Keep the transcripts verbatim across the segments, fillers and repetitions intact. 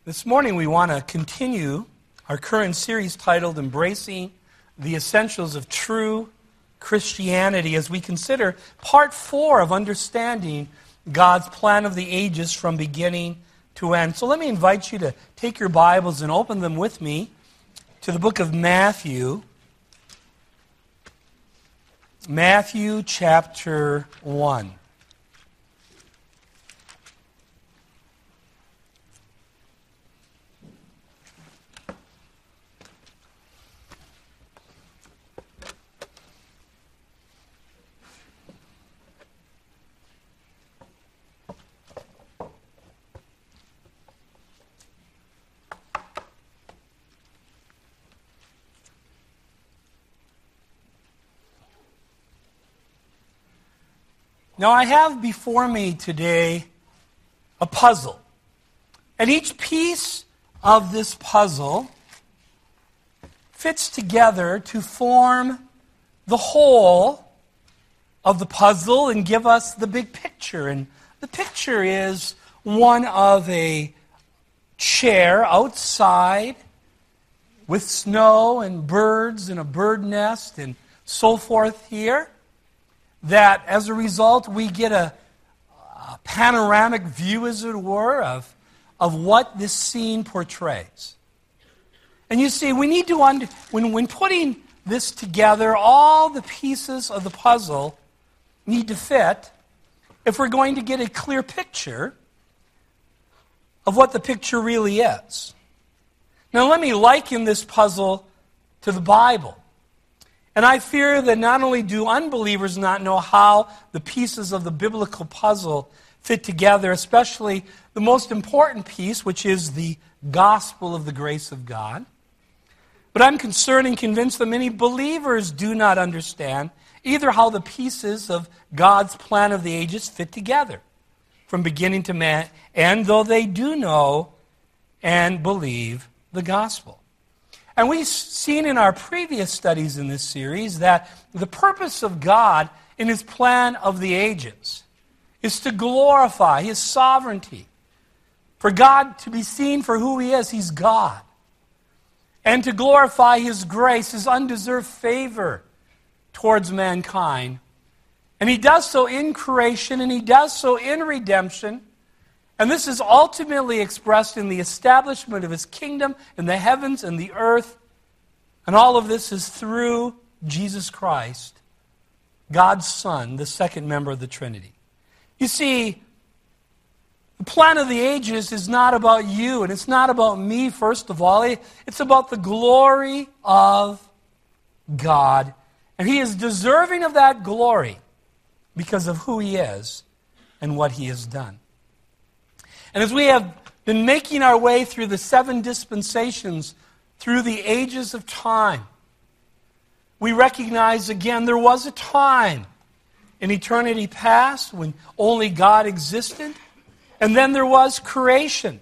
This morning we want to continue our current series titled Embracing the Essentials of True Christianity as we consider part four of understanding God's plan of the ages from beginning to end. So let me invite you to take your Bibles and open them with me to the book of Matthew. Matthew chapter one. Now, I have before me today a puzzle. And each piece of this puzzle fits together to form the whole of the puzzle and give us the big picture. And the picture is one of a chair outside with snow and birds and a bird nest and so forth here. That as a result we get a, a panoramic view, as it were, of, of what this scene portrays. And you see, we need to, under, when, when putting this together, all the pieces of the puzzle need to fit if we're going to get a clear picture of what the picture really is. Now let me liken this puzzle to the Bible. And I fear that not only do unbelievers not know how the pieces of the biblical puzzle fit together, especially the most important piece, which is the gospel of the grace of God, but I'm concerned and convinced that many believers do not understand either how the pieces of God's plan of the ages fit together from beginning to end, though they do know and believe the gospel. And we've seen in our previous studies in this series that the purpose of God in His plan of the ages is to glorify His sovereignty. For God to be seen for who He is, He's God. And to glorify His grace, His undeserved favor towards mankind. And He does so in creation, and He does so in redemption. And this is ultimately expressed in the establishment of His kingdom in the heavens and the earth. And all of this is through Jesus Christ, God's Son, the second member of the Trinity. You see, the plan of the ages is not about you, and it's not about me, first of all. It's about the glory of God. And He is deserving of that glory because of who He is and what He has done. And as we have been making our way through the seven dispensations, through the ages of time, we recognize again there was a time in eternity past when only God existed, and then there was creation.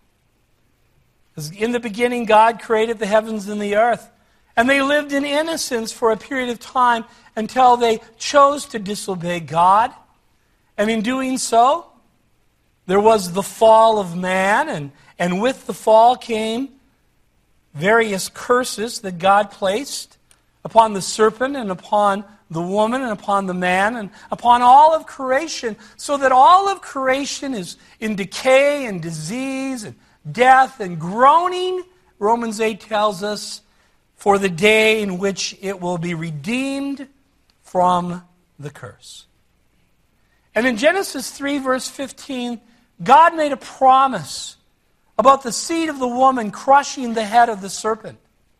As in the beginning, God created the heavens and the earth, and they lived in innocence for a period of time until they chose to disobey God, and in doing so, there was the fall of man, and, and with the fall came various curses that God placed upon the serpent and upon the woman and upon the man and upon all of creation, so that all of creation is in decay and disease and death and groaning, Romans eight tells us, for the day in which it will be redeemed from the curse. And in Genesis three, verse fifteen, God made a promise about the seed of the woman crushing the head of the serpent.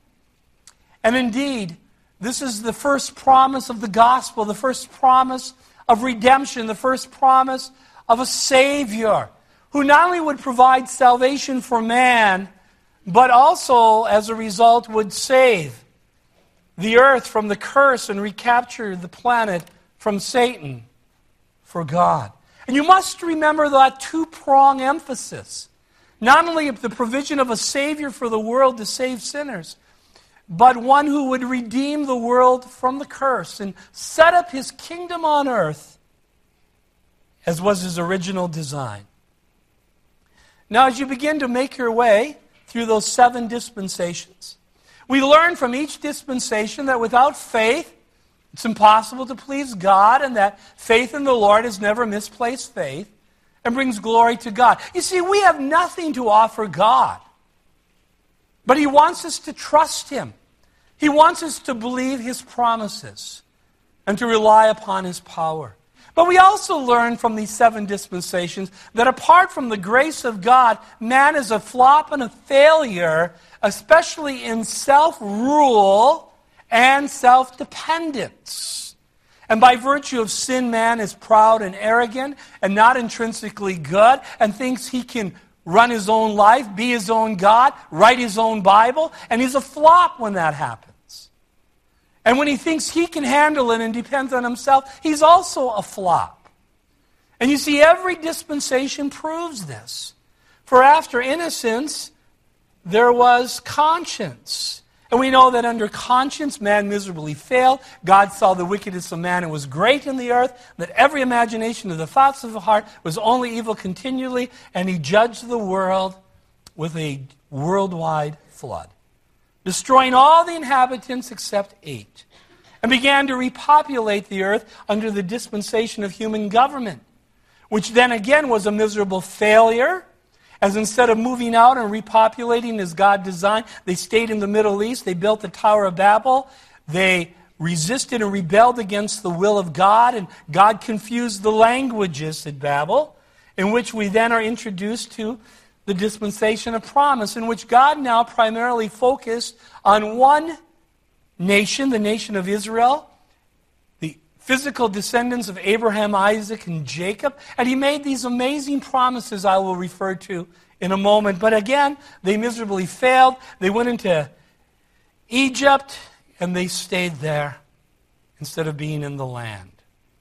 And indeed, this is the first promise of the gospel, the first promise of redemption, the first promise of a Savior who not only would provide salvation for man, but also, as a result, would save the earth from the curse and recapture the planet from Satan for God. And you must remember that two-prong emphasis. Not only the provision of a Savior for the world to save sinners, but one who would redeem the world from the curse and set up His kingdom on earth as was His original design. Now, as you begin to make your way through those seven dispensations, we learn from each dispensation that without faith, it's impossible to please God, and that faith in the Lord is never misplaced faith and brings glory to God. You see, we have nothing to offer God, but He wants us to trust Him. He wants us to believe His promises and to rely upon His power. But we also learn from these seven dispensations that apart from the grace of God, man is a flop and a failure, especially in self-rule and self-dependence. And by virtue of sin, man is proud and arrogant and not intrinsically good and thinks he can run his own life, be his own God, write his own Bible, and he's a flop when that happens. And when he thinks he can handle it and depends on himself, he's also a flop. And you see, every dispensation proves this. For after innocence, there was conscience. And we know that under conscience, man miserably failed. God saw the wickedness of man and was great in the earth, that every imagination of the thoughts of the heart was only evil continually, and He judged the world with a worldwide flood, destroying all the inhabitants except eight, and began to repopulate the earth under the dispensation of human government, which then again was a miserable failure, as instead of moving out and repopulating as God designed, they stayed in the Middle East, they built the Tower of Babel, they resisted and rebelled against the will of God, and God confused the languages at Babel, in which we then are introduced to the dispensation of promise, in which God now primarily focused on one nation, the nation of Israel, the physical descendants of Abraham, Isaac, and Jacob, and He made these amazing promises I will refer to in a moment. But again, they miserably failed. They went into Egypt, and they stayed there instead of being in the land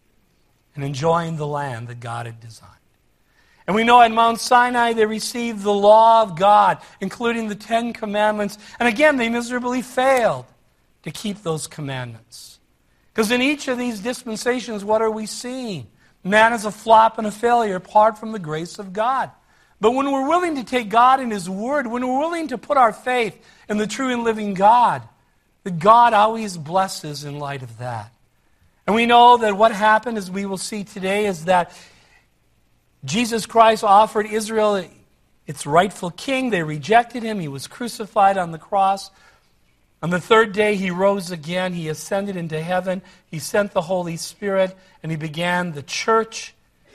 and enjoying the land that God had designed. And we know at Mount Sinai they received the law of God, including the Ten Commandments. And again, they miserably failed to keep those commandments. Because in each of these dispensations, what are we seeing? Man is a flop and a failure apart from the grace of God. But when we're willing to take God in His Word, when we're willing to put our faith in the true and living God, that God always blesses in light of that. And we know that what happened, as we will see today, is that Jesus Christ offered Israel its rightful king. They rejected Him. He was crucified on the cross. On the third day, He rose again. He ascended into heaven. He sent the Holy Spirit, and He began the church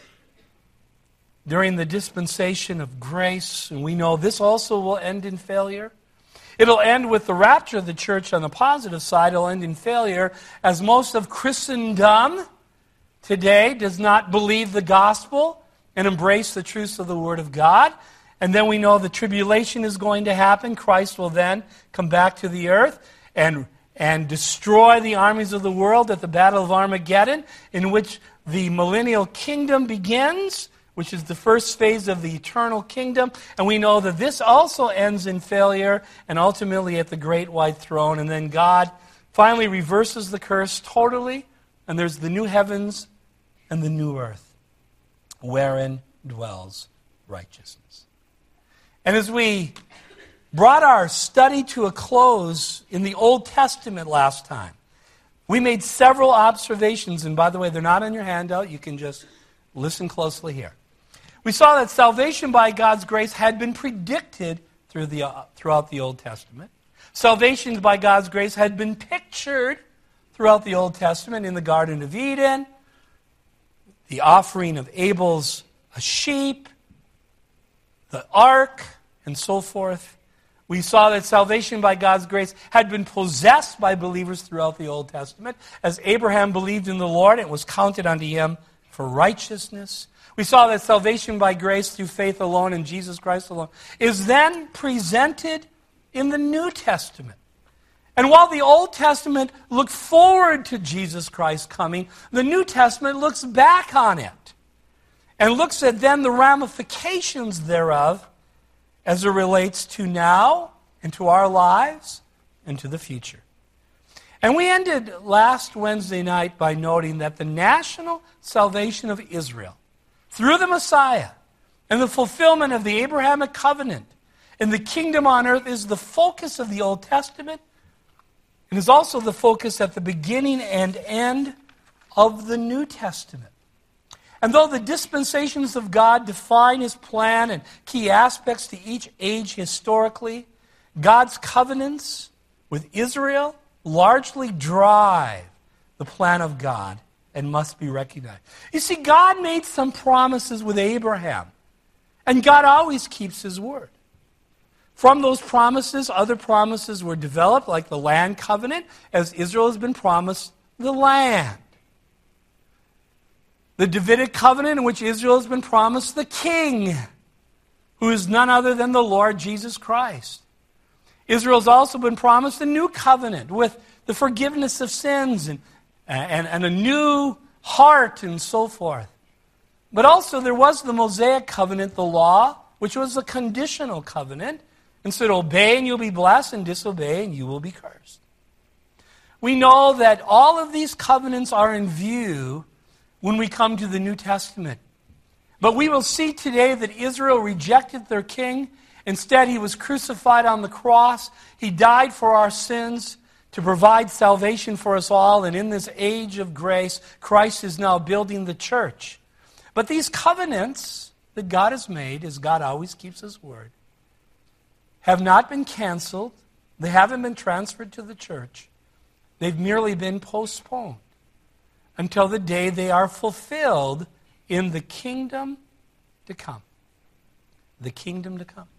during the dispensation of grace. And we know this also will end in failure. It'll end with the rapture of the church on the positive side. It'll end in failure, as most of Christendom today does not believe the gospel and embrace the truths of the Word of God. And then we know the tribulation is going to happen. Christ will then come back to the earth and, and destroy the armies of the world at the Battle of Armageddon, in which the millennial kingdom begins, which is the first phase of the eternal kingdom. And we know that this also ends in failure and ultimately at the great white throne. And then God finally reverses the curse totally, and there's the new heavens and the new earth, wherein dwells righteousness. And as we brought our study to a close in the Old Testament last time, we made several observations, and by the way, they're not on your handout. You can just listen closely here. We saw that salvation by God's grace had been predicted through the, uh, throughout the Old Testament. Salvation by God's grace had been pictured throughout the Old Testament in the Garden of Eden, the offering of Abel's a sheep, the ark, and so forth. We saw that salvation by God's grace had been possessed by believers throughout the Old Testament. As Abraham believed in the Lord, it was counted unto him for righteousness. We saw that salvation by grace through faith alone in Jesus Christ alone is then presented in the New Testament. And while the Old Testament looked forward to Jesus Christ coming, the New Testament looks back on it and looks at then the ramifications thereof as it relates to now and to our lives and to the future. And we ended last Wednesday night by noting that the national salvation of Israel through the Messiah And the fulfillment of the Abrahamic covenant and the kingdom on earth is the focus of the Old Testament. It is also the focus at the beginning and end of the New Testament. And though the dispensations of God define His plan and key aspects to each age historically, God's covenants with Israel largely drive the plan of God and must be recognized. You see, God made some promises with Abraham, and God always keeps His word. From those promises, other promises were developed, like the land covenant, as Israel has been promised the land. The Davidic covenant, in which Israel has been promised the king, who is none other than the Lord Jesus Christ. Israel has also been promised a new covenant with the forgiveness of sins and, and, and a new heart and so forth. But also there was the Mosaic covenant, the law, which was a conditional covenant, and said, obey and you'll be blessed, and disobey and you will be cursed. We know that all of these covenants are in view when we come to the New Testament. But we will see today that Israel rejected their king. Instead, he was crucified on the cross. He died for our sins to provide salvation for us all. And in this age of grace, Christ is now building the church. But these covenants that God has made, as God always keeps His word, have not been canceled. They haven't been transferred to the church. They've merely been postponed until the day they are fulfilled in the kingdom to come. The kingdom to come.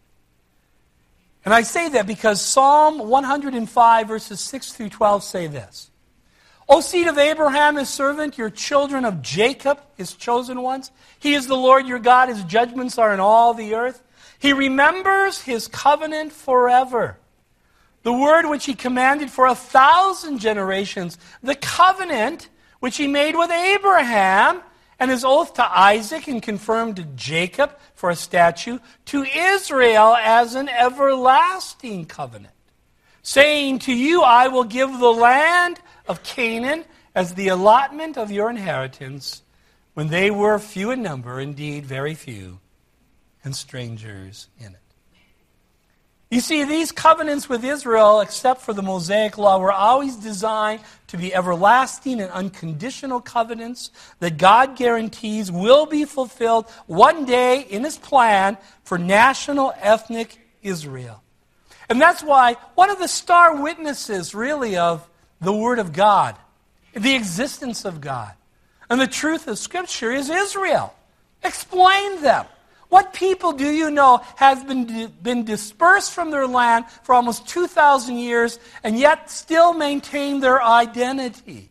And I say that because Psalm one hundred five, verses six through twelve say this. O seed of Abraham, His servant, your children of Jacob, His chosen ones. He is the Lord your God. His judgments are in all the earth. He remembers His covenant forever. The word which He commanded for a thousand generations. The covenant which He made with Abraham, and His oath to Isaac and confirmed to Jacob for a statute, to Israel as an everlasting covenant, saying, to you I will give the land of Canaan as the allotment of your inheritance, when they were few in number, indeed very few, and strangers in it. You see, these covenants with Israel, except for the Mosaic law, were always designed to be everlasting and unconditional covenants that God guarantees will be fulfilled one day in His plan for national ethnic Israel. And that's why one of the star witnesses, really, of the Word of God, the existence of God, and the truth of Scripture is Israel. Explain them. What people do you know has been, been dispersed from their land for almost two thousand years and yet still maintain their identity?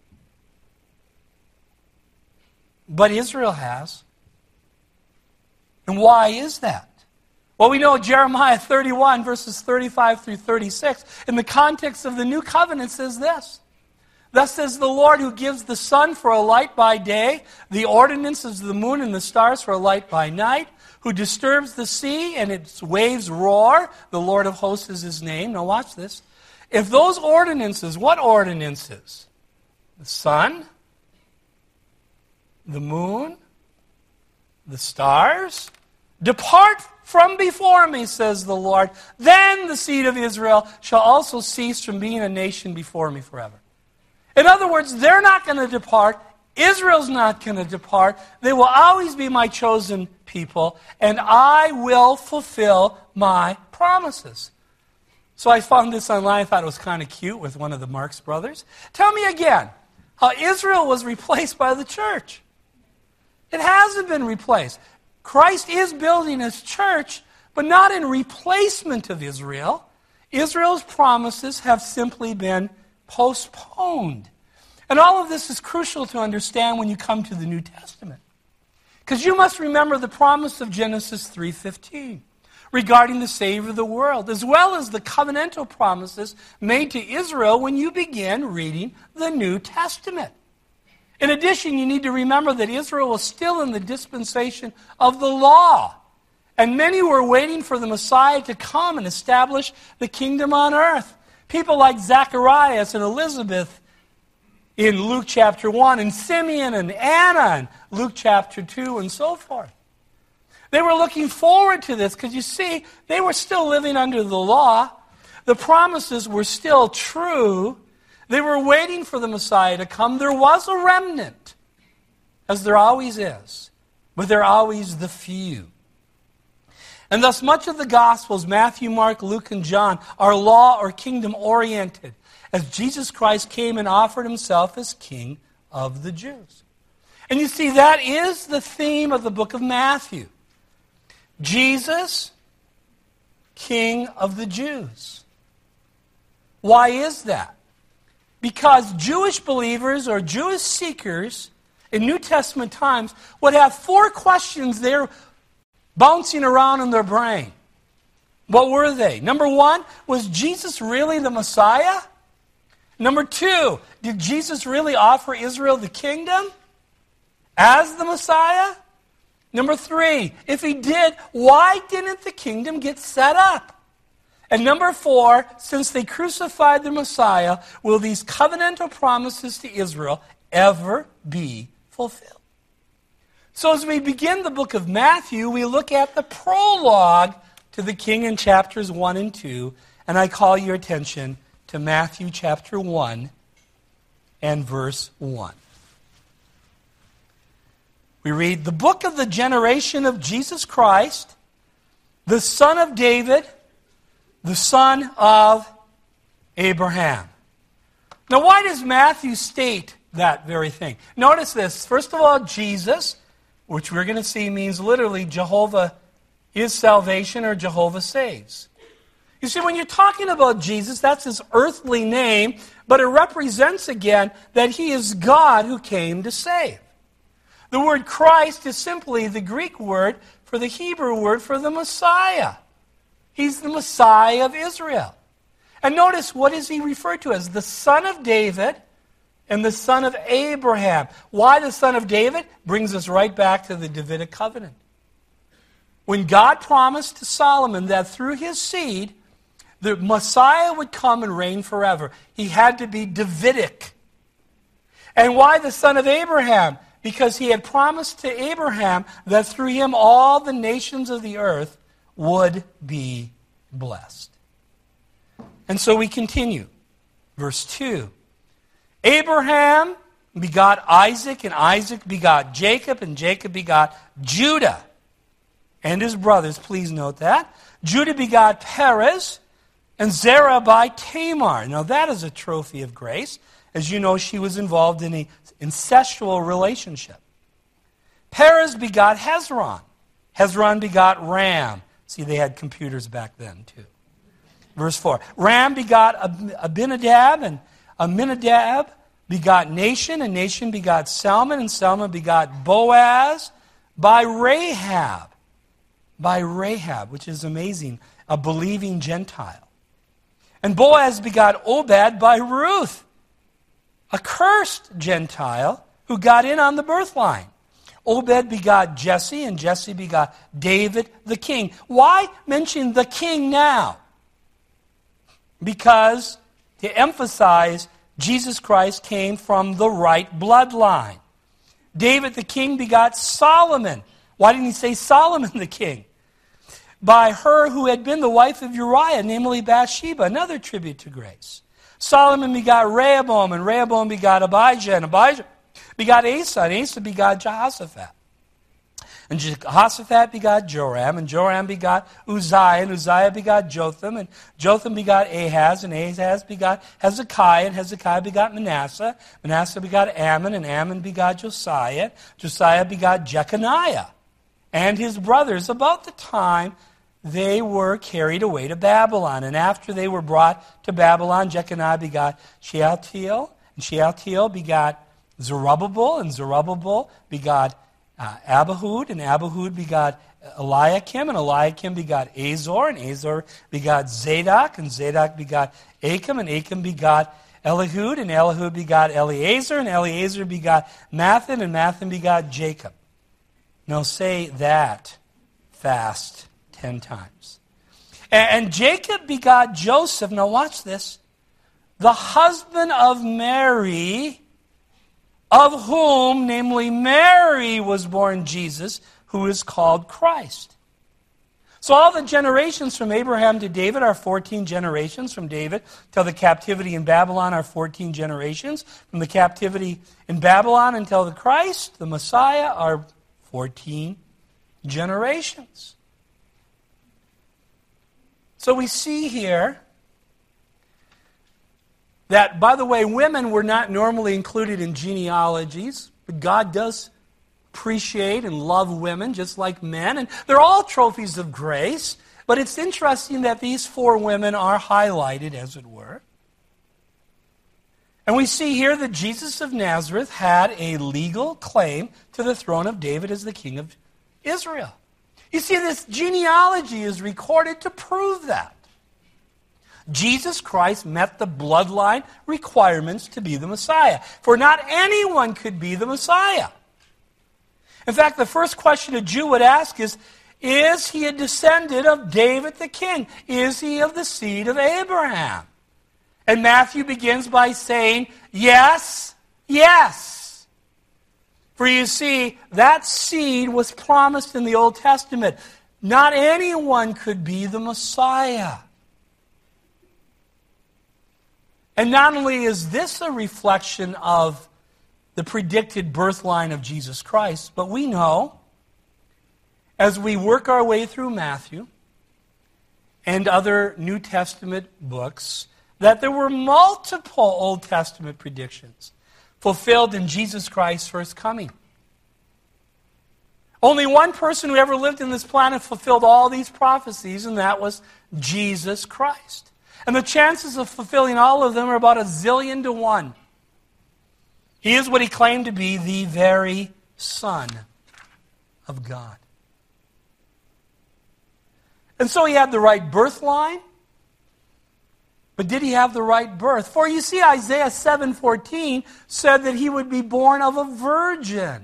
But Israel has. And why is that? Well, we know Jeremiah thirty-one, verses thirty-five through thirty-six, in the context of the new covenant, says this. Thus says the Lord, who gives the sun for a light by day, the ordinances of the moon and the stars for a light by night, who disturbs the sea and its waves roar. The Lord of hosts is His name. Now watch this. If those ordinances, what ordinances? The sun, the moon, the stars, depart from before me, says the Lord, then the seed of Israel shall also cease from being a nation before me forever. In other words, they're not going to depart. Israel's not going to depart. They will always be my chosen people, and I will fulfill my promises. So I found this online. I thought it was kind of cute with one of the Marx brothers. Tell me again how Israel was replaced by the church. It hasn't been replaced. Christ is building His church, but not in replacement of Israel. Israel's promises have simply been postponed. And all of this is crucial to understand when you come to the New Testament. Because you must remember the promise of Genesis three fifteen regarding the Savior of the world, as well as the covenantal promises made to Israel when you begin reading the New Testament. In addition, you need to remember that Israel was still in the dispensation of the law, and many were waiting for the Messiah to come and establish the kingdom on earth. People like Zacharias and Elizabeth in Luke chapter one, and Simeon and Anna in Luke chapter two, and so forth. They were looking forward to this because, you see, they were still living under the law. The promises were still true. They were waiting for the Messiah to come. There was a remnant, as there always is, but there are always the few. And thus much of the Gospels, Matthew, Mark, Luke, and John, are law or kingdom-oriented, as Jesus Christ came and offered himself as King of the Jews. And you see, that is the theme of the book of Matthew. Jesus, King of the Jews. Why is that? Because Jewish believers or Jewish seekers in New Testament times would have four questions there bouncing around in their brain. What were they? Number one, was Jesus really the Messiah? Number two, did Jesus really offer Israel the kingdom as the Messiah? Number three, if he did, why didn't the kingdom get set up? And number four, since they crucified the Messiah, will these covenantal promises to Israel ever be fulfilled? So as we begin the book of Matthew, we look at the prologue to the king in chapters one and two, and I call your attention to Matthew chapter one and verse one. We read, "The book of the generation of Jesus Christ, the son of David, the son of Abraham." Now, why does Matthew state that very thing? Notice this. First of all, Jesus, which we're going to see means literally Jehovah is salvation or Jehovah saves. You see, when you're talking about Jesus, that's his earthly name, but it represents again that he is God who came to save. The word Christ is simply the Greek word for the Hebrew word for the Messiah. He's the Messiah of Israel. And notice, what is he referred to as? The son of David and the son of Abraham. Why the son of David? Brings us right back to the Davidic covenant. When God promised to Solomon that through his seed, the Messiah would come and reign forever, he had to be Davidic. And why the son of Abraham? Because he had promised to Abraham that through him all the nations of the earth would be blessed. And so we continue. Verse two. Abraham begot Isaac, and Isaac begot Jacob, and Jacob begot Judah and his brothers. Please note that. Judah begot Perez, and Zerah by Tamar. Now that is a trophy of grace. As you know, she was involved in an incestual relationship. Perez begot Hezron. Hezron begot Ram. See, they had computers back then too. Verse four. Ram begot Abinadab, and Aminadab begot Nahshon, and Nahshon begot Salmon, and Salmon begot Boaz by Rahab. By Rahab, which is amazing, a believing Gentile. And Boaz begot Obed by Ruth, a cursed Gentile who got in on the birth line. Obed begot Jesse, and Jesse begot David the king. Why mention the king now? Because to emphasize Jesus Christ came from the right bloodline. David the king begot Solomon. Why didn't he say Solomon the king? By her who had been the wife of Uriah, namely Bathsheba, another tribute to grace. Solomon begot Rehoboam, and Rehoboam begot Abijah, and Abijah begot Asa, and Asa begot Jehoshaphat. And Jehoshaphat begot Joram, and Joram begot Uzziah, and Uzziah begot Jotham, and Jotham begot Ahaz, and Ahaz begot Hezekiah, and Hezekiah begot Manasseh. Manasseh begot Ammon, and Ammon begot Josiah. Josiah begot Jeconiah and his brothers about the time they were carried away to Babylon. And after they were brought to Babylon, Jeconiah begot Shealtiel, and Shealtiel begot Zerubbabel, and Zerubbabel begot uh, Abihud, and Abihud begot Eliakim, and Eliakim begot Azor, and Azor begot Zadok, and Zadok begot Achim, and Achim begot Elihud, and Elihud begot Eleazar, and Eleazar begot Mathan, and Mathan begot Jacob. Now say that fast ten times. And, and Jacob begot Joseph. Now watch this. The husband of Mary, of whom, namely Mary, was born Jesus, who is called Christ. So all the generations from Abraham to David are fourteen generations. From David till the captivity in Babylon are fourteen generations. From the captivity in Babylon until the Christ, the Messiah, are fourteen generations. So we see here that, by the way, women were not normally included in genealogies, but God does appreciate and love women just like men, and they're all trophies of grace, but it's interesting that these four women are highlighted, as it were. And we see here that Jesus of Nazareth had a legal claim to the throne of David as the king of Israel. You see, this genealogy is recorded to prove that. Jesus Christ met the bloodline requirements to be the Messiah, for not anyone could be the Messiah. In fact, the first question a Jew would ask is, is he a descendant of David the king? Is he of the seed of Abraham? And Matthew begins by saying, yes, yes. For you see, that seed was promised in the Old Testament. Not anyone could be the Messiah. And not only is this a reflection of the predicted birth line of Jesus Christ, but we know, as we work our way through Matthew and other New Testament books, that there were multiple Old Testament predictions fulfilled in Jesus Christ's first coming. Only one person who ever lived in this planet fulfilled all these prophecies, and that was Jesus Christ. And the chances of fulfilling all of them are about a zillion to one. He is what he claimed to be, the very Son of God. And so he had the right birth line, but did he have the right birth? For you see, Isaiah seven fourteen said that he would be born of a virgin.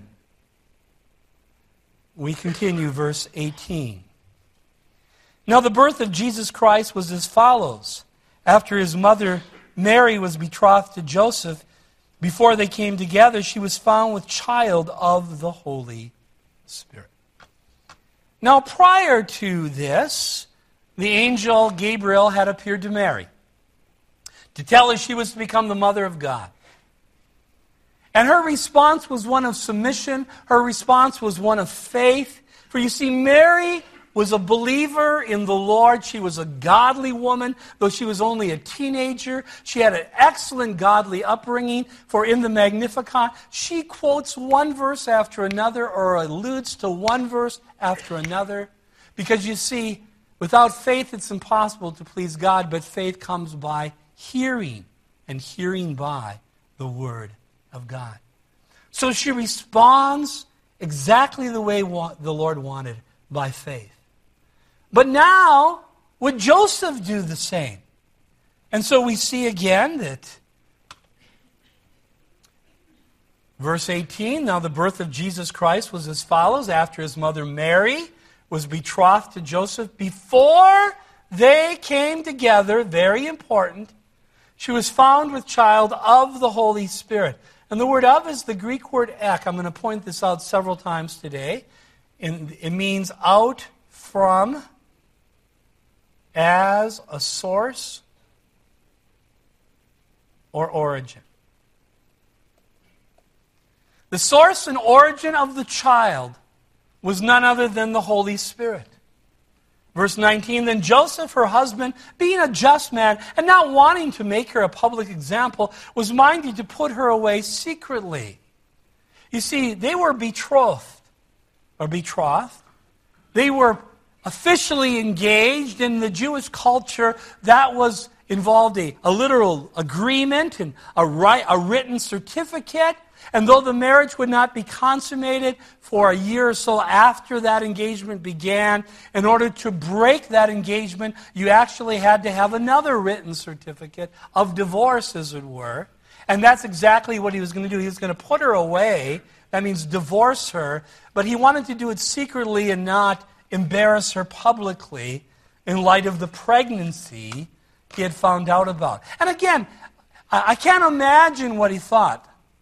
We continue, verse eighteen. Now the birth of Jesus Christ was as follows. After his mother Mary was betrothed to Joseph, before they came together, she was found with child of the Holy Spirit. Now, prior to this, the angel Gabriel had appeared to Mary to tell her she was to become the mother of God. And her response was one of submission. Her response was one of faith. For you see, Mary was a believer in the Lord. She was a godly woman, though she was only a teenager. She had an excellent godly upbringing, for in the Magnificat, she quotes one verse after another or alludes to one verse after another. Because you see, without faith it's impossible to please God, but faith comes by hearing, and hearing by the Word of God. So she responds exactly the way the Lord wanted, by faith. But now, would Joseph do the same? And so we see again that, verse eighteen, now the birth of Jesus Christ was as follows. After his mother Mary was betrothed to Joseph, before they came together, very important, she was found with child of the Holy Spirit. And the word of is the Greek word ek. I'm going to point this out several times today. And it means out from, as a source, or origin. The source and origin of the child was none other than the Holy Spirit. Verse nineteen, then Joseph, her husband, being a just man and not wanting to make her a public example, was minded to put her away secretly. You see, they were betrothed, or betrothed. They were officially engaged. In the Jewish culture, that was involved a, a literal agreement and a, right, a written certificate. And though the marriage would not be consummated for a year or so after that engagement began, in order to break that engagement, you actually had to have another written certificate of divorce, as it were. And that's exactly what he was going to do. He was going to put her away. That means divorce her. But he wanted to do it secretly and not embarrass her publicly in light of the pregnancy he had found out about. And again, I can't imagine what he thought.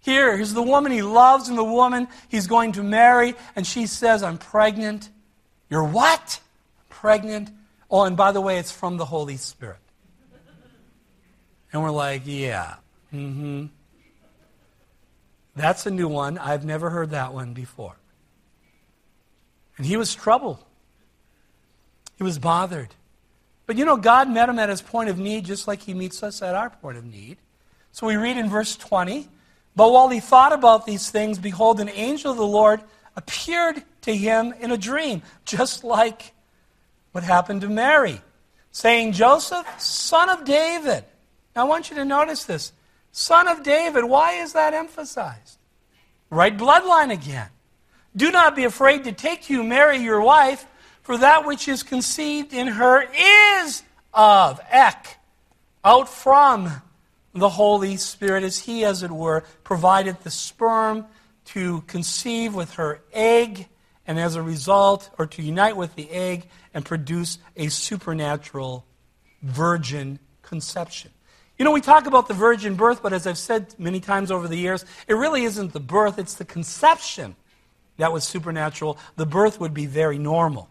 Here, here's the woman he loves and the woman he's going to marry, and she says, I'm pregnant. You're what? Pregnant? Oh, and by the way, it's from the Holy Spirit. And we're like, yeah, mm-hmm. That's a new one. I've never heard that one before. And he was troubled. He was bothered. But you know, God met him at his point of need just like he meets us at our point of need. So we read in verse twenty, but while he thought about these things, behold, an angel of the Lord appeared to him in a dream, just like what happened to Mary, saying, Joseph, son of David. Now I want you to notice this. Son of David, why is that emphasized? Right bloodline again. Do not be afraid to take you, Mary, your wife, for that which is conceived in her is of, ek, out from the Holy Spirit, as he, as it were, provided the sperm to conceive with her egg, and as a result, or to unite with the egg and produce a supernatural virgin conception. You know, we talk about the virgin birth, but as I've said many times over the years, it really isn't the birth, it's the conception that was supernatural. The birth would be very normal.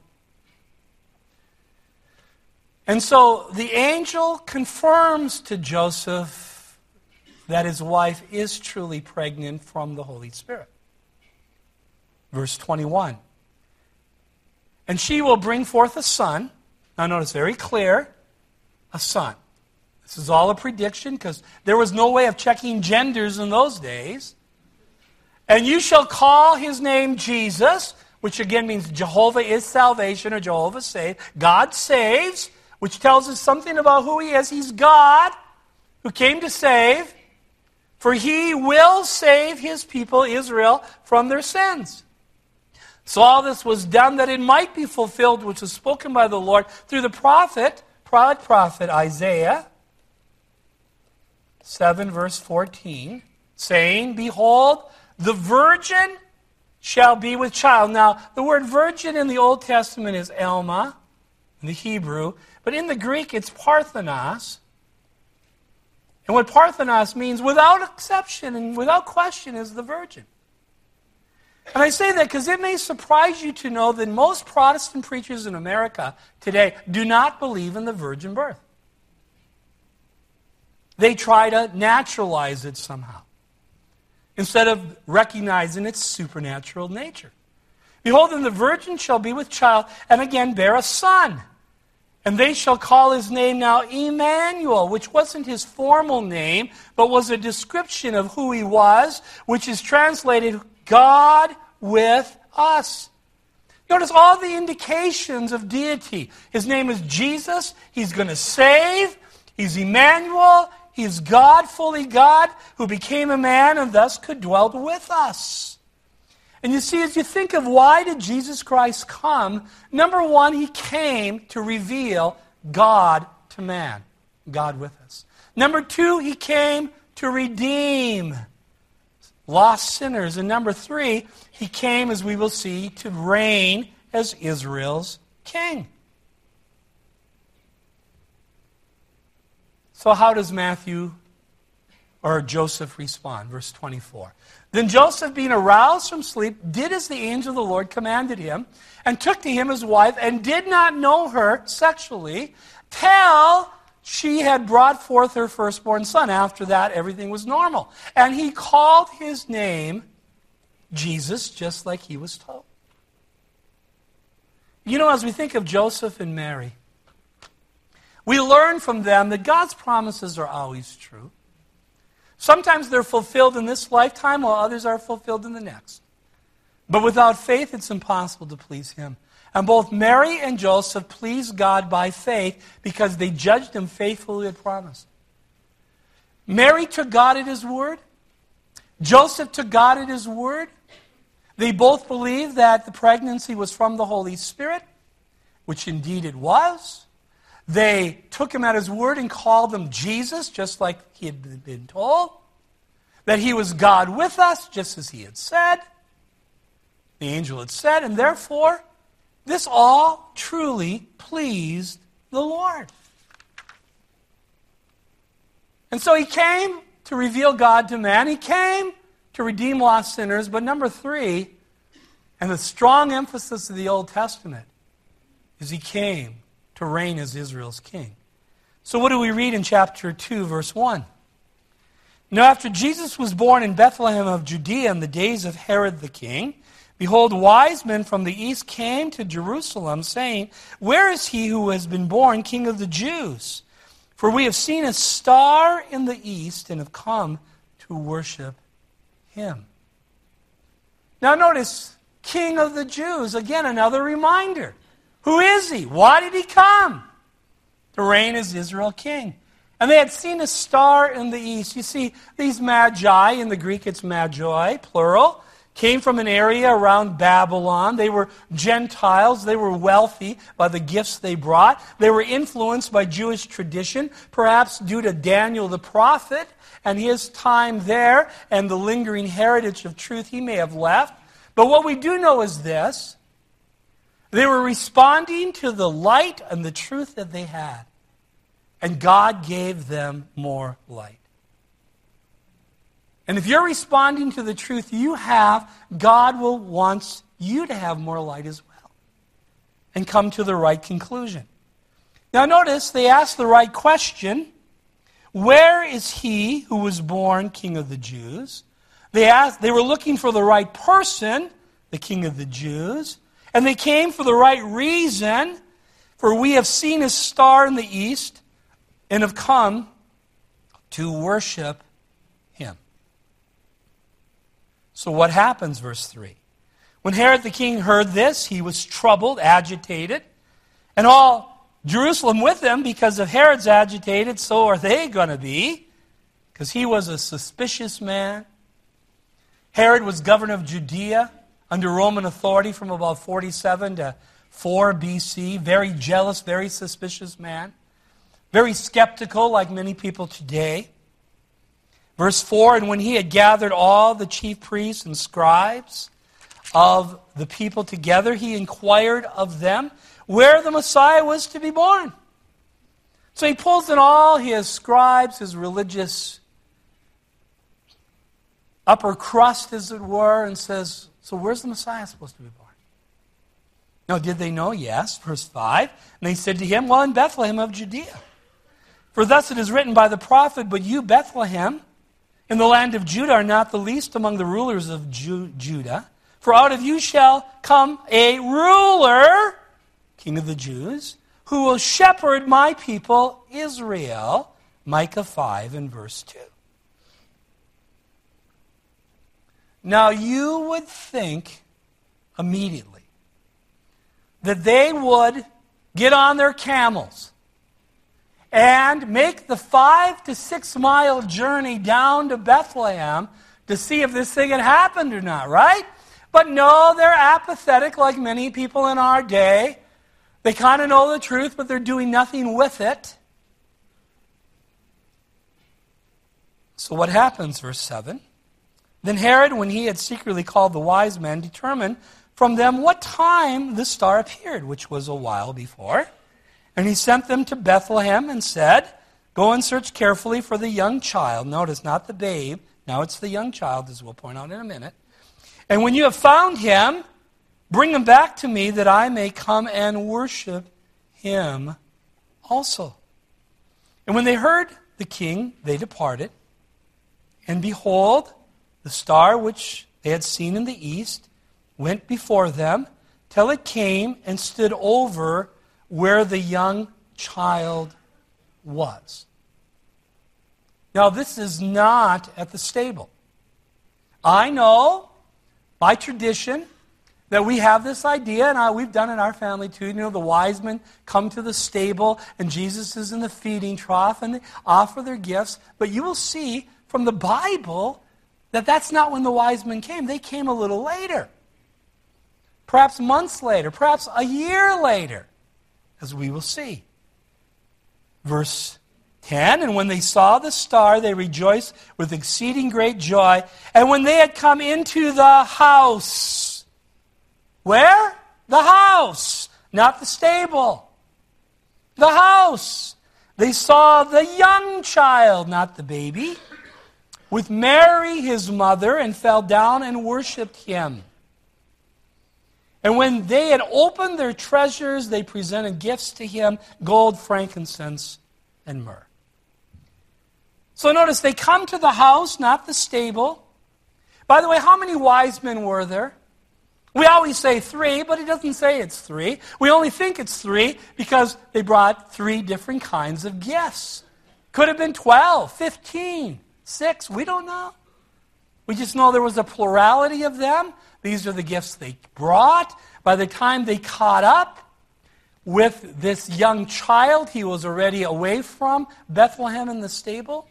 And so the angel confirms to Joseph that his wife is truly pregnant from the Holy Spirit. Verse twenty-one. And she will bring forth a son. Now notice very clear, a son. This is all a prediction because there was no way of checking genders in those days. And you shall call his name Jesus, which again means Jehovah is salvation or Jehovah saves. God saves, which tells us something about who he is. He's God who came to save. For he will save his people, Israel, from their sins. So all this was done that it might be fulfilled, which was spoken by the Lord through the prophet, proud prophet Isaiah, seven verse fourteen, saying, Behold, the virgin shall be with child. Now, the word virgin in the Old Testament is Alma, in the Hebrew, but in the Greek it's Parthenos. And what Parthenos means, without exception and without question, is the virgin. And I say that because it may surprise you to know that most Protestant preachers in America today do not believe in the virgin birth. They try to naturalize it somehow, instead of recognizing its supernatural nature. Behold, and the virgin shall be with child, and again bear a son. And they shall call his name now Emmanuel, which wasn't his formal name, but was a description of who he was, which is translated God with us. Notice all the indications of deity. His name is Jesus. He's going to save. He's Emmanuel. He's God, fully God, who became a man and thus could dwell with us. And you see, as you think of why did Jesus Christ come, number one, he came to reveal God to man, God with us. Number two, he came to redeem lost sinners. And number three, he came, as we will see, to reign as Israel's king. So how does Matthew or Joseph respond? Verse twenty-four. Then Joseph, being aroused from sleep, did as the angel of the Lord commanded him, and took to him his wife, and did not know her sexually, till she had brought forth her firstborn son. After that, everything was normal. And he called his name Jesus, just like he was told. You know, as we think of Joseph and Mary, we learn from them that God's promises are always true. Sometimes they're fulfilled in this lifetime, while others are fulfilled in the next. But without faith, it's impossible to please him. And both Mary and Joseph pleased God by faith because they judged him faithfully as promised. Mary took God at his word. Joseph took God at his word. They both believed that the pregnancy was from the Holy Spirit, which indeed it was. They took him at his word and called him Jesus, just like he had been told. That he was God with us, just as he had said. The angel had said, and therefore, this all truly pleased the Lord. And so he came to reveal God to man. He came to redeem lost sinners. But number three, and the strong emphasis of the Old Testament, is he came to reign as Israel's king. So what do we read in chapter two, verse one? Now after Jesus was born in Bethlehem of Judea in the days of Herod the king, behold, wise men from the east came to Jerusalem, saying, Where is he who has been born King of the Jews? For we have seen a star in the east and have come to worship him. Now notice, King of the Jews, again another reminder. Who is he? Why did he come? To reign as Israel king. And they had seen a star in the east. You see, these magi, in the Greek it's magi, plural, came from an area around Babylon. They were Gentiles. They were wealthy by the gifts they brought. They were influenced by Jewish tradition, perhaps due to Daniel the prophet and his time there and the lingering heritage of truth he may have left. But what we do know is this. They were responding to the light and the truth that they had. And God gave them more light. And if you're responding to the truth you have, God will want you to have more light as well. And come to the right conclusion. Now notice, they asked the right question. Where is he who was born King of the Jews? They asked, they were looking for the right person, the King of the Jews. And they came for the right reason. For we have seen his star in the east and have come to worship him. So what happens, verse three? When Herod the king heard this, he was troubled, agitated, and all Jerusalem with him. Because if Herod's agitated, so are they going to be, because he was a suspicious man. Herod was governor of Judea under Roman authority from about forty-seven to four B C. Very jealous, very suspicious man. Very skeptical, like many people today. Verse four, and when he had gathered all the chief priests and scribes of the people together, he inquired of them where the Messiah was to be born. So he pulls in all his scribes, his religious upper crust, as it were, and says, so where's the Messiah supposed to be born? Now, did they know? Yes. Verse five, and they said to him, well, in Bethlehem of Judea. For thus it is written by the prophet, but you, Bethlehem, in the land of Judah, are not the least among the rulers of Ju- Judah. For out of you shall come a ruler, King of the Jews, who will shepherd my people Israel. Micah five and verse two. Now you would think immediately that they would get on their camels and make the five to six mile journey down to Bethlehem to see if this thing had happened or not, right? But no, they're apathetic like many people in our day. They kind of know the truth, but they're doing nothing with it. So what happens, verse seven? Then Herod, when he had secretly called the wise men, determined from them what time the star appeared, which was a while before. And he sent them to Bethlehem and said, go and search carefully for the young child. Notice, not the babe. Now it's the young child, as we'll point out in a minute. And when you have found him, bring him back to me that I may come and worship him also. And when they heard the king, they departed. And behold, the star which they had seen in the east went before them till it came and stood over where the young child was. Now, this is not at the stable. I know, by tradition, that we have this idea, and I, we've done it in our family too. You know, the wise men come to the stable, and Jesus is in the feeding trough, and they offer their gifts. But you will see from the Bible that that's not when the wise men came. They came a little later. Perhaps months later, perhaps a year later, as we will see. Verse ten, and when they saw the star, they rejoiced with exceeding great joy. And when they had come into the house, where? The house, not the stable. The house. They saw the young child, not the baby, with Mary his mother and fell down and worshipped him. And when they had opened their treasures, they presented gifts to him, gold, frankincense, and myrrh. So notice, they come to the house, not the stable. By the way, how many wise men were there? We always say three, but it doesn't say it's three. We only think it's three because they brought three different kinds of gifts. Could have been twelve, fifteen, six, we don't know. We just know there was a plurality of them. These are the gifts they brought. By the time they caught up with this young child, he was already away from Bethlehem in the stable.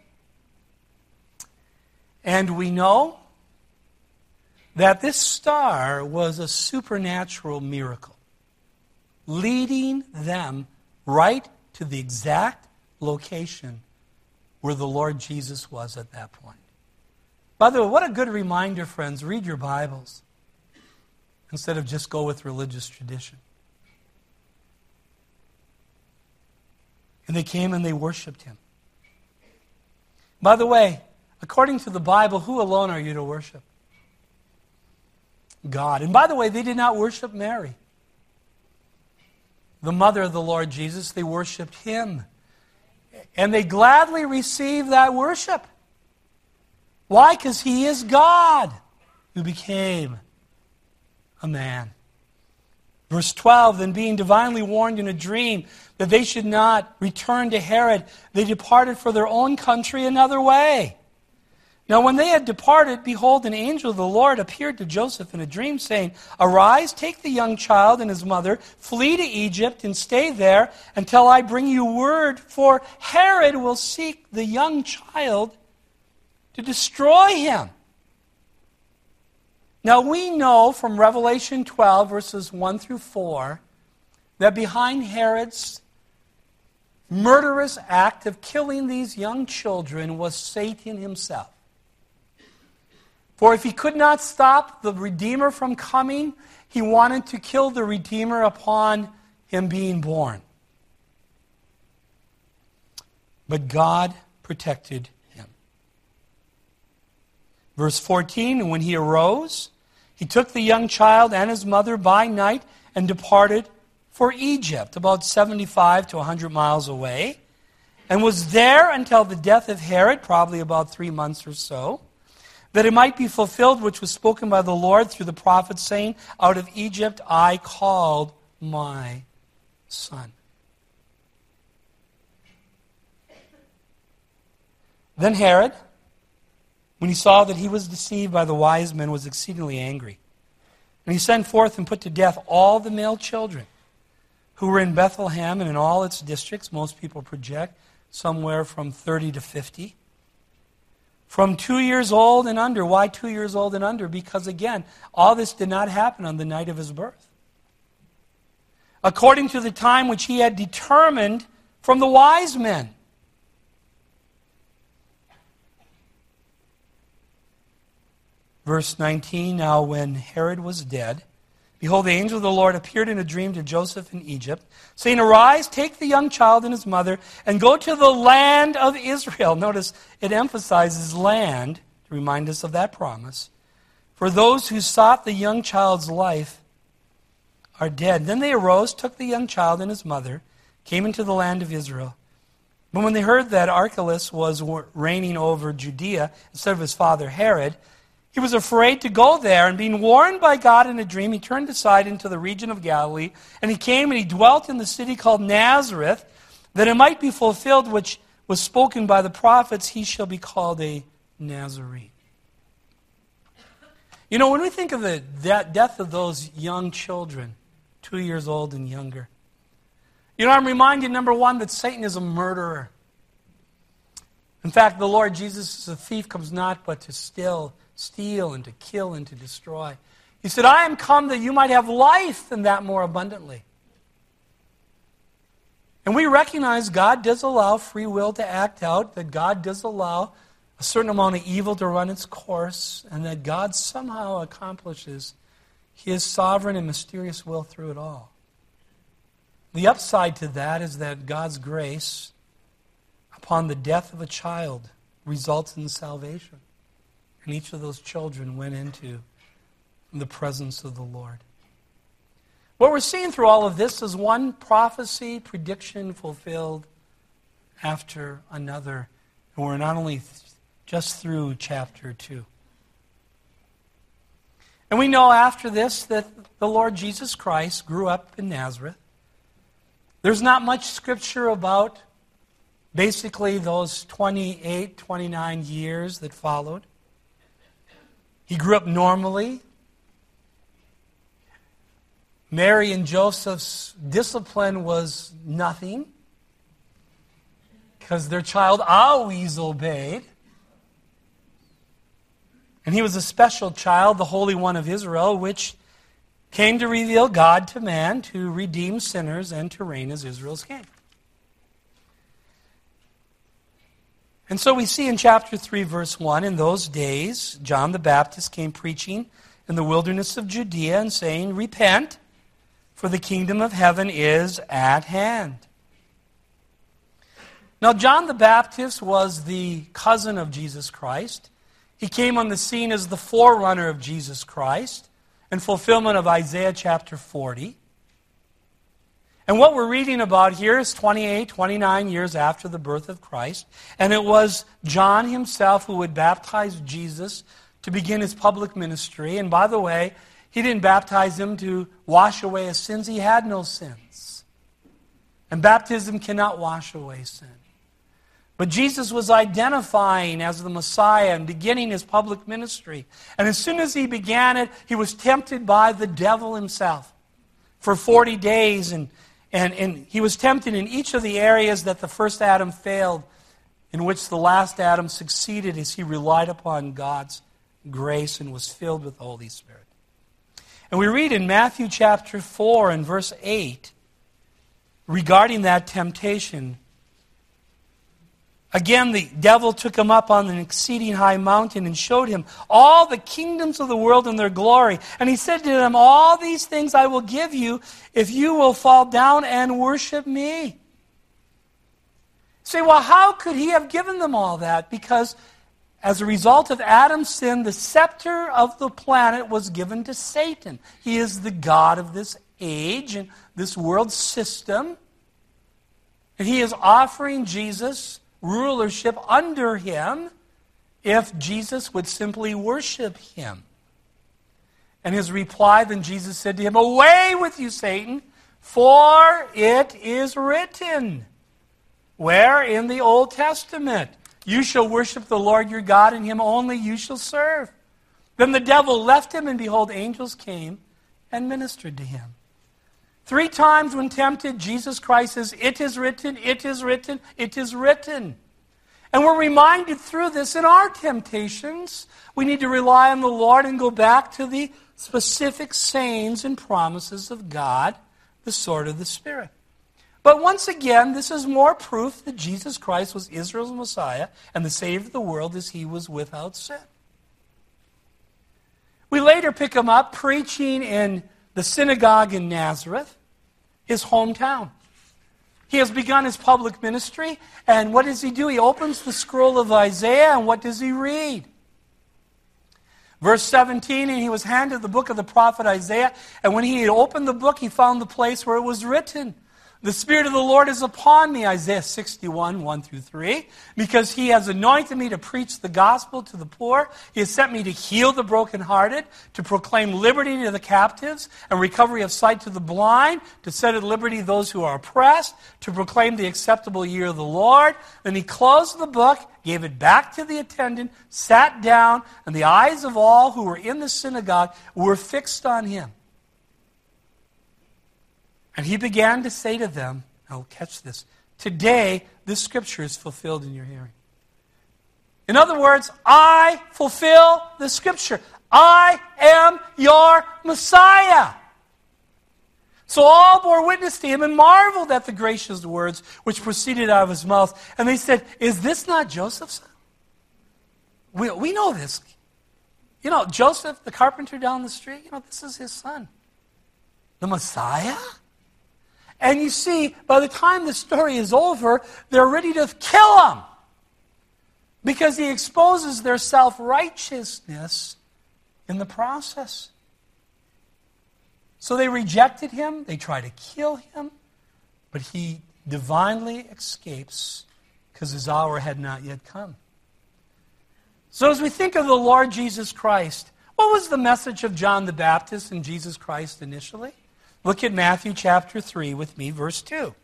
And we know that this star was a supernatural miracle, leading them right to the exact location where the Lord Jesus was at that point. By the way, what a good reminder, friends. Read your Bibles instead of just go with religious tradition. And they came and they worshipped him. By the way, according to the Bible, who alone are you to worship? God. And by the way, they did not worship Mary, the mother of the Lord Jesus. They worshiped him. And they gladly received that worship. Why? Because he is God who became a man. Verse twelve, then being divinely warned in a dream that they should not return to Herod, they departed for their own country another way. Now when they had departed, behold, an angel of the Lord appeared to Joseph in a dream, saying, Arise, take the young child and his mother, flee to Egypt, and stay there until I bring you word, for Herod will seek the young child to destroy him. Now we know from Revelation twelve, verses one through four, that behind Herod's murderous act of killing these young children was Satan himself. For if he could not stop the Redeemer from coming, he wanted to kill the Redeemer upon him being born. But God protected him. Verse fourteen, and when he arose, he took the young child and his mother by night and departed for Egypt, about seventy-five to one hundred miles away, and was there until the death of Herod, probably about three months or so, that it might be fulfilled which was spoken by the Lord through the prophet, saying, Out of Egypt I called my son. Then Herod, when he saw that he was deceived by the wise men, was exceedingly angry. And he sent forth and put to death all the male children who were in Bethlehem and in all its districts. Most people project somewhere from thirty to fifty. From two years old and under. Why two years old and under? Because again, all this did not happen on the night of his birth. According to the time which he had determined from the wise men. Verse nineteen, now when Herod was dead, behold, the angel of the Lord appeared in a dream to Joseph in Egypt, saying, Arise, take the young child and his mother, and go to the land of Israel. Notice, it emphasizes land to remind us of that promise. For those who sought the young child's life are dead. Then they arose, took the young child and his mother, came into the land of Israel. But when they heard that Archelaus was reigning over Judea instead of his father Herod, he was afraid to go there, and being warned by God in a dream, he turned aside into the region of Galilee, and he came and he dwelt in the city called Nazareth, that it might be fulfilled which was spoken by the prophets, he shall be called a Nazarene. You know, when we think of the death of those young children, two years old and younger, you know, I'm reminded, number one, that Satan is a murderer. In fact, the Lord Jesus is a thief, comes not but to steal, steal and to kill and to destroy. He said, I am come that you might have life and that more abundantly. And we recognize God does allow free will to act out, that God does allow a certain amount of evil to run its course, and that God somehow accomplishes his sovereign and mysterious will through it all. The upside to that is that God's grace upon the death of a child results in salvation. And each of those children went into the presence of the Lord. What we're seeing through all of this is one prophecy, prediction fulfilled after another. And we're not only just through chapter two. And we know after this that the Lord Jesus Christ grew up in Nazareth. There's not much scripture about basically those twenty-eight, twenty-nine years that followed. He grew up normally. Mary and Joseph's discipline was nothing because their child always obeyed. And he was a special child, the Holy One of Israel, which came to reveal God to man, to redeem sinners, and to reign as Israel's king. And so we see in chapter three, verse one, in those days, John the Baptist came preaching in the wilderness of Judea and saying, "Repent, for the kingdom of heaven is at hand." Now, John the Baptist was the cousin of Jesus Christ. He came on the scene as the forerunner of Jesus Christ in fulfillment of Isaiah chapter forty. And what we're reading about here is twenty-eight, twenty-nine years after the birth of Christ. And it was John himself who would baptize Jesus to begin his public ministry. And by the way, he didn't baptize him to wash away his sins. He had no sins. And baptism cannot wash away sin. But Jesus was identifying as the Messiah and beginning his public ministry. And as soon as he began it, he was tempted by the devil himself for forty days. And, and, and he was tempted in each of the areas that the first Adam failed, in which the last Adam succeeded as he relied upon God's grace and was filled with the Holy Spirit. And we read in Matthew chapter four and verse eight, regarding that temptation, again, the devil took him up on an exceeding high mountain and showed him all the kingdoms of the world and their glory. And he said to him, "All these things I will give you if you will fall down and worship me." You say, well, how could he have given them all that? Because as a result of Adam's sin, the scepter of the planet was given to Satan. He is the god of this age and this world system. And he is offering Jesus rulership under him if Jesus would simply worship him. And his reply, then Jesus said to him, "Away with you, Satan, for it is written." Where? In the Old Testament. "You shall worship the Lord your God, and him only you shall serve." Then the devil left him, and behold, angels came and ministered to him. Three times when tempted, Jesus Christ says, "It is written, it is written, it is written." And we're reminded through this in our temptations, we need to rely on the Lord and go back to the specific sayings and promises of God, the sword of the Spirit. But once again, this is more proof that Jesus Christ was Israel's Messiah and the Savior of the world as he was without sin. We later pick him up preaching in the synagogue in Nazareth, his hometown. He has begun his public ministry, and what does he do? He opens the scroll of Isaiah, and what does he read? Verse seventeen, "And he was handed the book of the prophet Isaiah, and when he had opened the book, he found the place where it was written, 'The Spirit of the Lord is upon me,' Isaiah sixty-one, one through three, 'because he has anointed me to preach the gospel to the poor. He has sent me to heal the brokenhearted, to proclaim liberty to the captives, and recovery of sight to the blind, to set at liberty those who are oppressed, to proclaim the acceptable year of the Lord.' Then he closed the book, gave it back to the attendant, sat down, and the eyes of all who were in the synagogue were fixed on him. And he began to say to them," now catch this, "Today this scripture is fulfilled in your hearing." In other words, I fulfill the scripture. I am your Messiah. So all bore witness to him and marveled at the gracious words which proceeded out of his mouth. And they said, "Is this not Joseph's son?" We, we know this. You know, Joseph, the carpenter down the street, you know, this is his son. The Messiah? And you see, by the time the story is over, they're ready to kill him. because he exposes their self-righteousness in the process. So they rejected him, they tried to kill him, but he divinely escapes because his hour had not yet come. So as we think of the Lord Jesus Christ, what was the message of John the Baptist and Jesus Christ initially? Look at Matthew chapter three with me, verse two.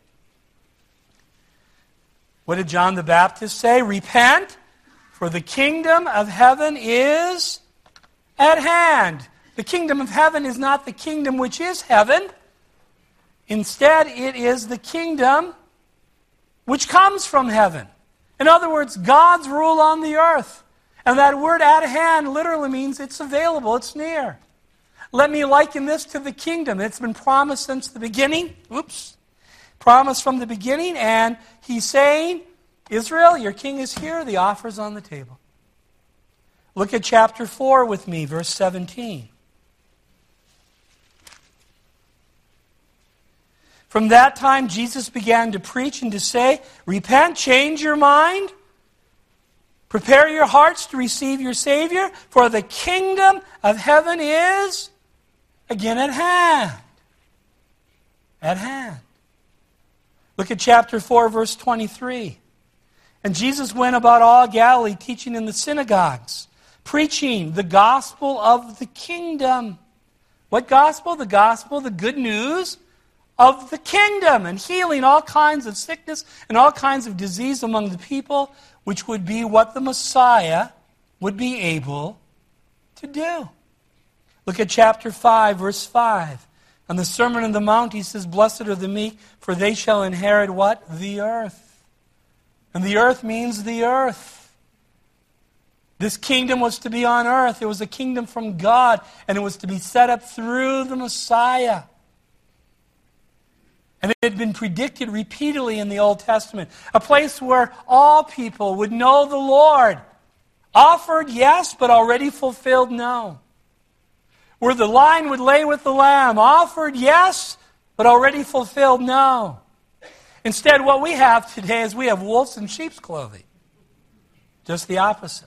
What did John the Baptist say? Repent, for the kingdom of heaven is at hand. The kingdom of heaven is not the kingdom which is heaven. Instead, it is the kingdom which comes from heaven. In other words, God's rule on the earth. And that word at hand literally means it's available, it's near. Let me liken this to the kingdom. It's been promised since the beginning. Oops. Promised from the beginning, and he's saying, Israel, your king is here, the offer's on the table. Look at chapter four with me, verse seventeen. From that time, Jesus began to preach and to say, repent, change your mind, prepare your hearts to receive your Savior, for the kingdom of heaven is, again, at hand. At hand. Look at chapter four, verse twenty-three. And Jesus went about all Galilee, teaching in the synagogues, preaching the gospel of the kingdom. What gospel? The gospel, the good news of the kingdom, and healing all kinds of sickness and all kinds of disease among the people, which would be what the Messiah would be able to do. Look at chapter five, verse five. On the Sermon on the Mount, he says, blessed are the meek, for they shall inherit what? The earth. And the earth means the earth. This kingdom was to be on earth. It was a kingdom from God, and it was to be set up through the Messiah. And it had been predicted repeatedly in the Old Testament. A place where all people would know the Lord. Offered, yes, but already fulfilled, no. Where the lion would lay with the lamb. Offered, yes, but already fulfilled, no. Instead, what we have today is we have wolves in sheep's clothing. Just the opposite.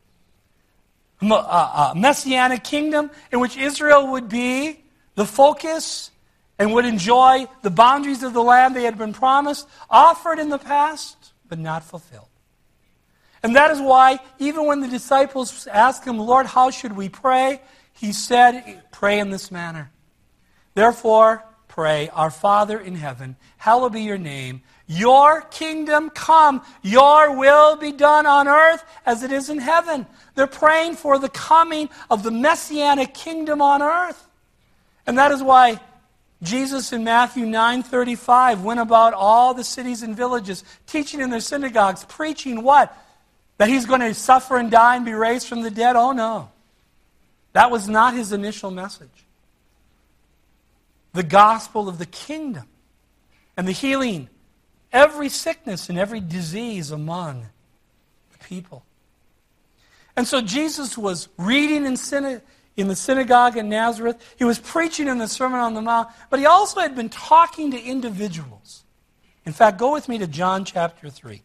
A messianic kingdom in which Israel would be the focus and would enjoy the boundaries of the land they had been promised, offered in the past, but not fulfilled. And that is why, even when the disciples asked him, Lord, how should we pray? He said, pray in this manner. Therefore, pray, our Father in heaven, hallowed be your name. Your kingdom come. Your will be done on earth as it is in heaven. They're praying for the coming of the messianic kingdom on earth. And that is why Jesus in Matthew nine thirty-five went about all the cities and villages, teaching in their synagogues, preaching what? That he's going to suffer and die and be raised from the dead? Oh no. That was not his initial message. The gospel of the kingdom and the healing every sickness and every disease among the people. And so Jesus was reading in synagogue, in the synagogue in Nazareth. He was preaching in the Sermon on the Mount, but he also had been talking to individuals. In fact, go with me to John chapter three.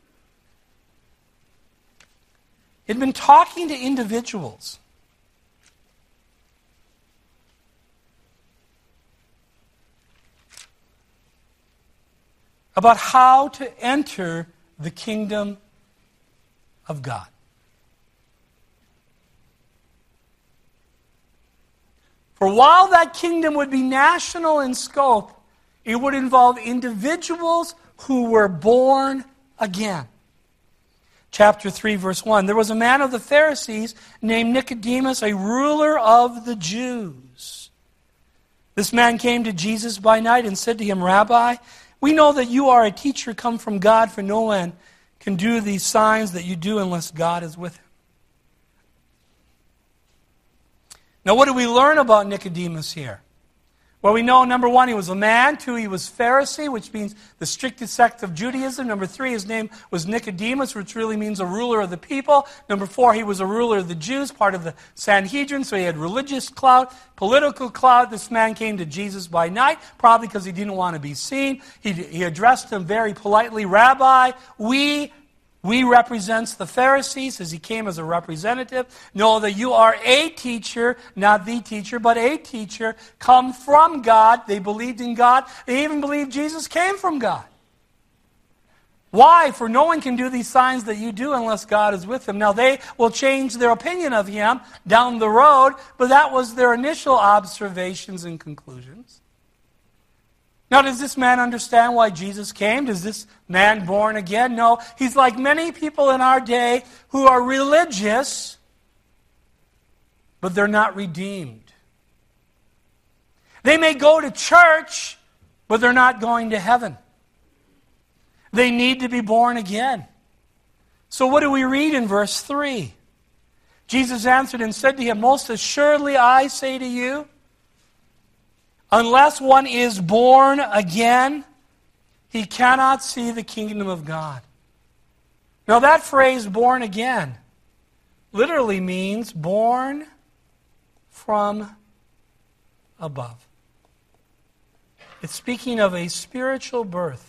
He had been talking to individuals. About how to enter the kingdom of God. For while that kingdom would be national in scope, it would involve individuals who were born again. Chapter three, verse one. There was a man of the Pharisees named Nicodemus, a ruler of the Jews. This man came to Jesus by night and said to him, Rabbi, we know that you are a teacher come from God, for no one can do these signs that you do unless God is with him. Now, what do we learn about Nicodemus here? Well, we know, number one, he was a man. Two, he was Pharisee, which means the strictest sect of Judaism. Number three, his name was Nicodemus, which really means a ruler of the people. Number four, he was a ruler of the Jews, part of the Sanhedrin, so he had religious clout, political clout. This man came to Jesus by night, probably because he didn't want to be seen. He, he addressed him very politely, Rabbi, we We represents the Pharisees as he came as a representative. Know that you are a teacher, not the teacher, but a teacher, come from God. They believed in God. They even believed Jesus came from God. Why? For no one can do these signs that you do unless God is with them. Now, they will change their opinion of him down the road, but that was their initial observations and conclusions. Now, does this man understand why Jesus came? Is this man born again? No. He's like many people in our day who are religious, but they're not redeemed. They may go to church, but they're not going to heaven. They need to be born again. So what do we read in verse three? Jesus answered and said to him, most assuredly I say to you, unless one is born again, he cannot see the kingdom of God. Now that phrase, born again, literally means born from above. It's speaking of a spiritual birth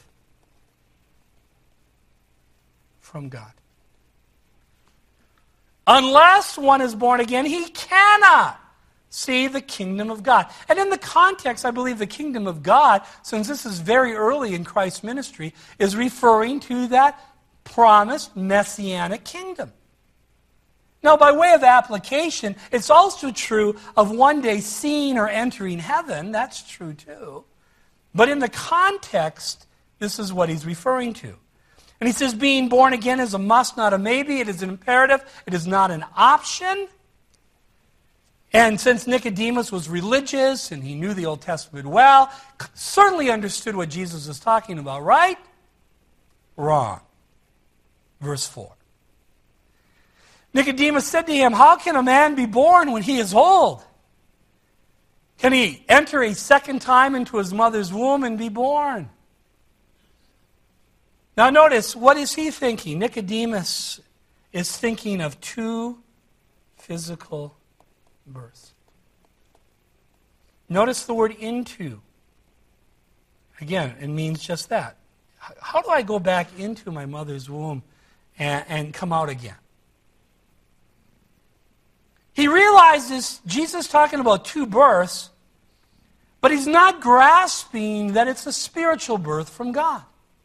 from God. Unless one is born again, he cannot see the kingdom of God. And in the context, I believe the kingdom of God, since this is very early in Christ's ministry, is referring to that promised messianic kingdom. Now, by way of application, it's also true of one day seeing or entering heaven. That's true too. But in the context, this is what he's referring to. And he says being born again is a must, not a maybe. It is an imperative. It is not an option. And since Nicodemus was religious and he knew the Old Testament well, certainly understood what Jesus was talking about, right? Wrong. Verse four. Nicodemus said to him, how can a man be born when he is old? Can he enter a second time into his mother's womb and be born? Now notice, what is he thinking? Nicodemus is thinking of two physical births. Notice the word into. Again, it means just that. How do I go back into my mother's womb and, and come out again? He realizes Jesus is talking about two births, but he's not grasping that it's a spiritual birth from God.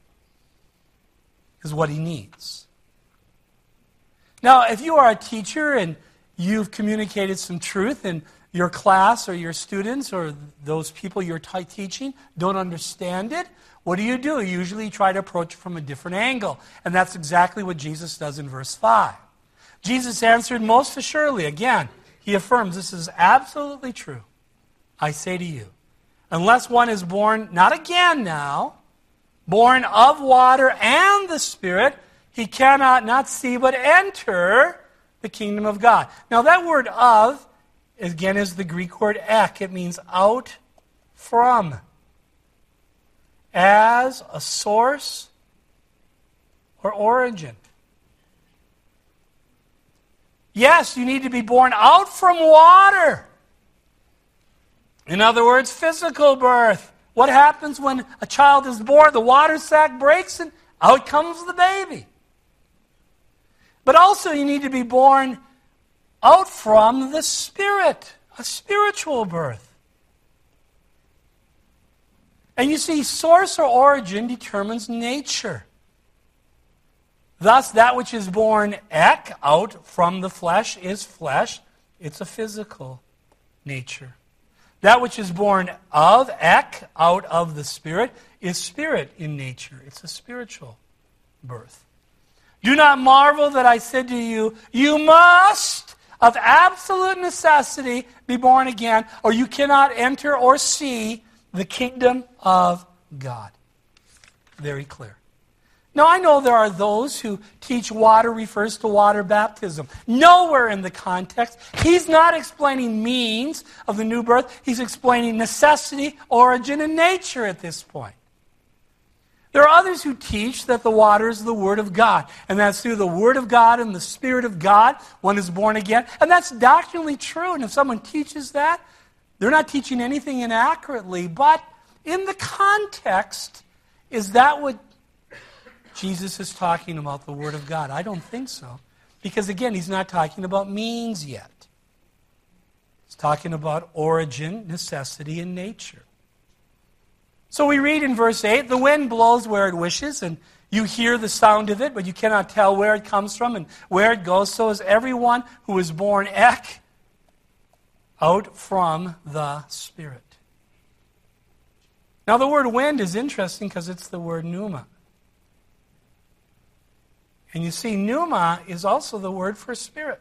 Is what he needs. Now, if you are a teacher and you've communicated some truth and your class or your students or those people you're t- teaching don't understand it, what do you do? You usually try to approach it from a different angle. And that's exactly what Jesus does in verse five. Jesus answered, most assuredly, again, he affirms this is absolutely true. I say to you, unless one is born, not again now, born of water and the Spirit, he cannot not see but enter the kingdom of God. Now that word of, again, is the Greek word ek. It means out from. As a source or origin. Yes, you need to be born out from water. In other words, physical birth. What happens when a child is born? The water sac breaks and out comes the baby. But also you need to be born out from the Spirit, a spiritual birth. And you see, source or origin determines nature. Thus, that which is born ek, out from the flesh, is flesh. It's a physical nature. That which is born of, ek, out of the Spirit, is spirit in nature. It's a spiritual birth. Do not marvel that I said to you, you must, of absolute necessity, be born again, or you cannot enter or see the kingdom of God. Very clear. Now, I know there are those who teach water refers to water baptism. Nowhere in the context. He's not explaining means of the new birth. He's explaining necessity, origin, and nature at this point. There are others who teach that the water is the Word of God. And that's through the Word of God and the Spirit of God, one is born again. And that's doctrinally true. And if someone teaches that, they're not teaching anything inaccurately. But in the context, is that what Jesus is talking about the Word of God? I don't think so. Because again, he's not talking about means yet. He's talking about origin, necessity, and nature. So we read in verse eight, the wind blows where it wishes, and you hear the sound of it, but you cannot tell where it comes from and where it goes. So is everyone who is born ek, out from the Spirit. Now the word wind is interesting because it's the word pneuma. And you see, pneuma is also the word for spirit.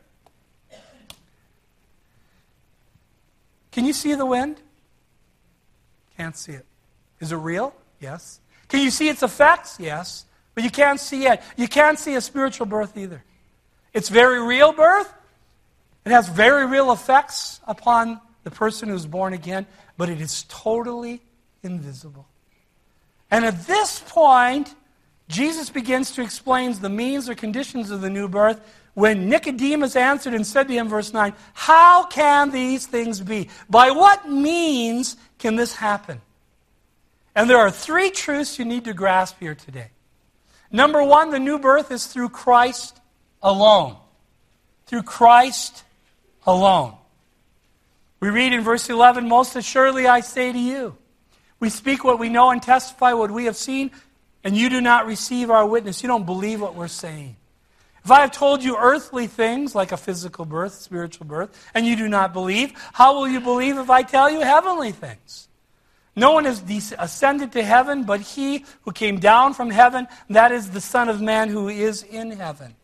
Can you see the wind? Can't see it. Is it real? Yes. Can you see its effects? Yes. But you can't see it. You can't see a spiritual birth either. It's very real birth. It has very real effects upon the person who's born again, but it is totally invisible. And at this point, Jesus begins to explain the means or conditions of the new birth when Nicodemus answered and said to him, verse nine, how can these things be? By what means can this happen? And there are three truths you need to grasp here today. Number one, the new birth is through Christ alone. Through Christ alone. We read in verse eleven, most assuredly I say to you, we speak what we know and testify what we have seen, and you do not receive our witness. You don't believe what we're saying. If I have told you earthly things, like a physical birth, spiritual birth, and you do not believe, how will you believe if I tell you heavenly things? No one has ascended to heaven but he who came down from heaven, that is the Son of Man who is in heaven.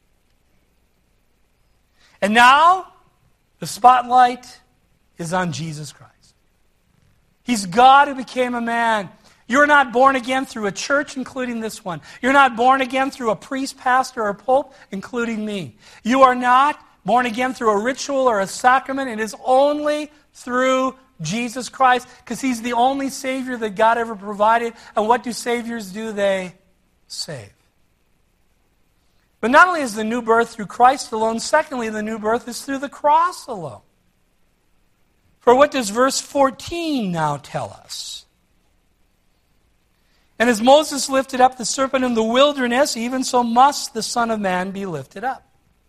And now, the spotlight is on Jesus Christ. He's God who became a man. You're not born again through a church, including this one. You're not born again through a priest, pastor, or pope, including me. You are not born again through a ritual or a sacrament. It is only through Jesus Christ, because he's the only Savior that God ever provided. And what do Saviors do? They save. But not only is the new birth through Christ alone, secondly, the new birth is through the cross alone. For what does verse fourteen now tell us? And as Moses lifted up the serpent in the wilderness, even so must the Son of Man be lifted up.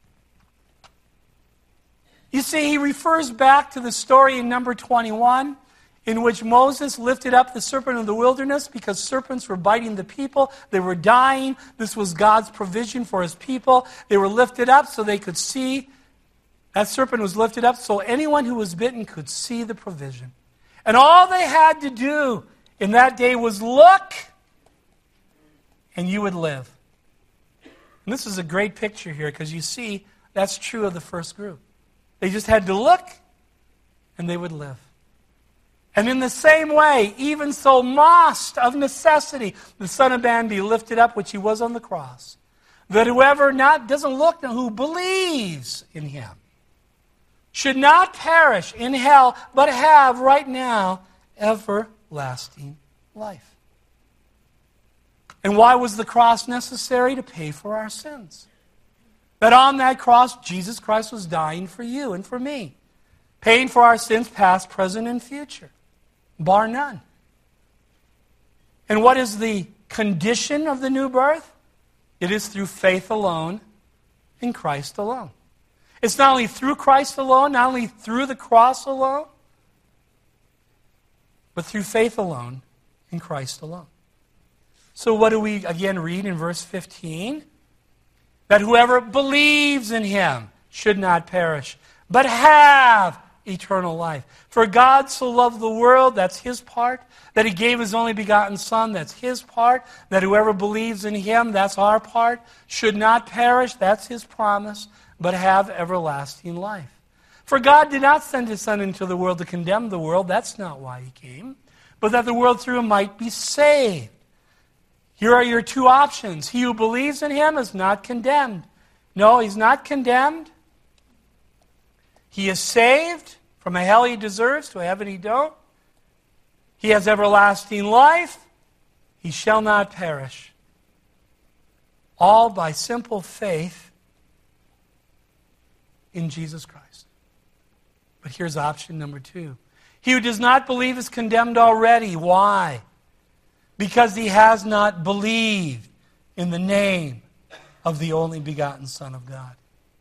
You see, he refers back to the story in number twenty-one, in which Moses lifted up the serpent in the wilderness because serpents were biting the people. They were dying. This was God's provision for his people. They were lifted up so they could see. That serpent was lifted up so anyone who was bitten could see the provision. And all they had to do in that day was look, and you would live. And this is a great picture here because you see that's true of the first group. They just had to look, and they would live. And in the same way, even so must, of necessity, the Son of Man be lifted up, which he was on the cross, that whoever not doesn't look, who believes in him, should not perish in hell, but have right now everlasting life. And why was the cross necessary? To pay for our sins. That on that cross, Jesus Christ was dying for you and for me, paying for our sins past, present, and future, bar none. And what is the condition of the new birth? It is through faith alone in Christ alone. It's not only through Christ alone, not only through the cross alone, but through faith alone in Christ alone. So what do we again read in verse fifteen? That whoever believes in him should not perish, but have eternal life. For God so loved the world, that's his part, that he gave his only begotten Son, that's his part, that whoever believes in him, that's our part, should not perish, that's his promise, but have everlasting life. For God did not send his Son into the world to condemn the world, that's not why he came, but that the world through him might be saved. Here are your two options. He who believes in him is not condemned. No, he's not condemned. He is saved from a hell he deserves to a heaven he don't. He has everlasting life. He shall not perish. All by simple faith in Jesus Christ. But here's option number two. He who does not believe is condemned already. Why? Because he has not believed in the name of the only begotten Son of God.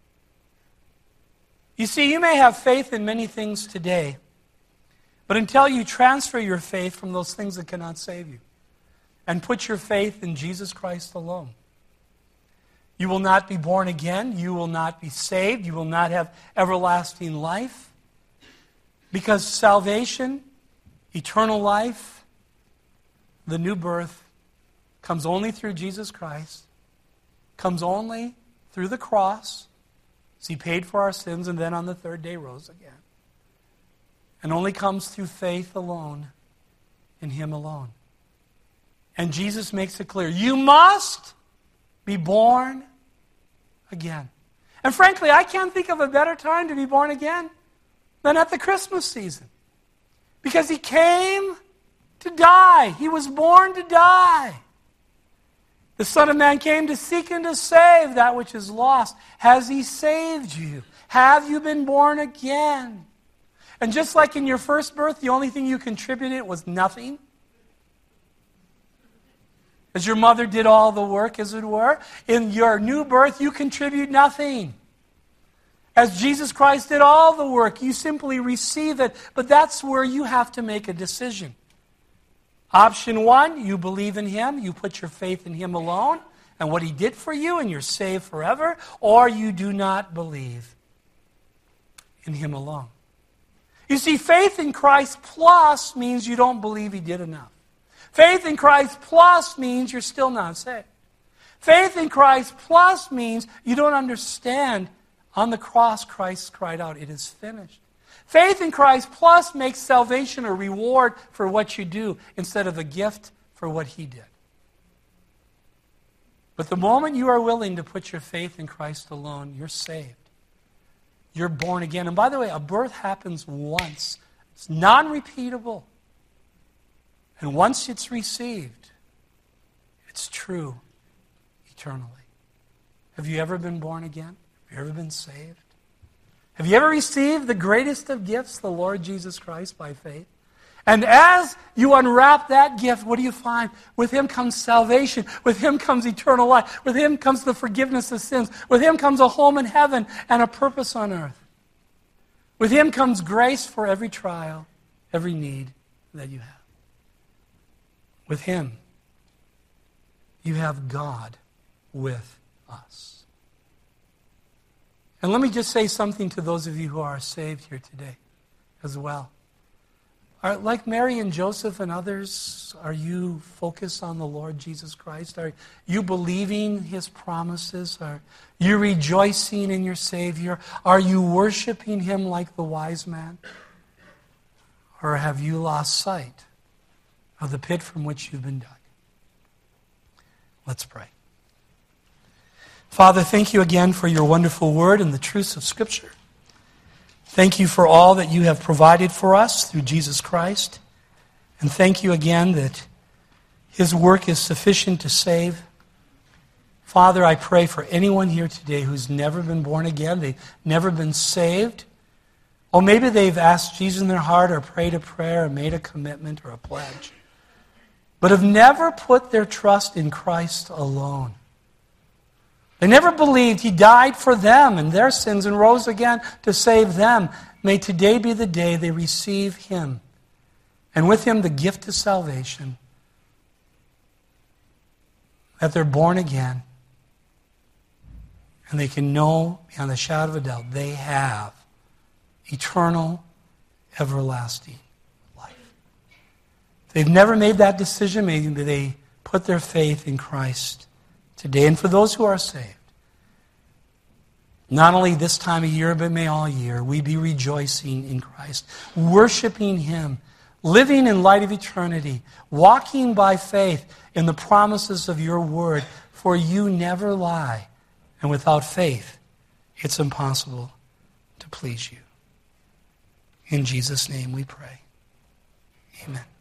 You see, you may have faith in many things today, but until you transfer your faith from those things that cannot save you and put your faith in Jesus Christ alone, you will not be born again, you will not be saved, you will not have everlasting life, because salvation, eternal life, the new birth, comes only through Jesus Christ, comes only through the cross, as He paid for our sins and then on the third day rose again. And only comes through faith alone, in Him alone. And Jesus makes it clear, you must be born again. And frankly, I can't think of a better time to be born again than at the Christmas season. Because He came to die. He was born to die. The Son of Man came to seek and to save that which is lost. Has He saved you? Have you been born again? And just like in your first birth, the only thing you contributed was nothing, as your mother did all the work, as it were, in your new birth, you contribute nothing. As Jesus Christ did all the work, you simply receive it. But that's where you have to make a decision. Option one, you believe in Him, you put your faith in Him alone, and what He did for you, and you're saved forever, or you do not believe in Him alone. You see, faith in Christ plus means you don't believe He did enough. Faith in Christ plus means you're still not saved. Faith in Christ plus means you don't understand. On the cross, Christ cried out, "It is finished." Faith in Christ plus makes salvation a reward for what you do instead of a gift for what He did. But the moment you are willing to put your faith in Christ alone, you're saved. You're born again. And by the way, a birth happens once. It's non-repeatable. And once it's received, it's true eternally. Have you ever been born again? Have you ever been saved? Have you ever received the greatest of gifts, the Lord Jesus Christ, by faith? And as you unwrap that gift, what do you find? With Him comes salvation. With Him comes eternal life. With Him comes the forgiveness of sins. With Him comes a home in heaven and a purpose on earth. With Him comes grace for every trial, every need that you have. With Him, you have God with us. And let me just say something to those of you who are saved here today as well. Are, like Mary and Joseph and others, are you focused on the Lord Jesus Christ? Are you believing His promises? Are you rejoicing in your Savior? Are you worshiping Him like the wise man? Or have you lost sight of the pit from which you've been dug? Let's pray. Father, thank you again for your wonderful word and the truths of Scripture. Thank you for all that you have provided for us through Jesus Christ. And thank you again that His work is sufficient to save. Father, I pray for anyone here today who's never been born again, they've never been saved, or maybe they've asked Jesus in their heart or prayed a prayer or made a commitment or a pledge, but have never put their trust in Christ alone. They never believed He died for them and their sins and rose again to save them. May today be the day they receive Him, and with Him the gift of salvation, that they're born again, and they can know beyond the shadow of a doubt they have eternal, everlasting life. If they've never made that decision, maybe they put their faith in Christ today. And for those who are saved, not only this time of year, but may all year, we be rejoicing in Christ, worshiping Him, living in light of eternity, walking by faith in the promises of your word, for you never lie. And without faith, it's impossible to please you. In Jesus' name we pray. Amen.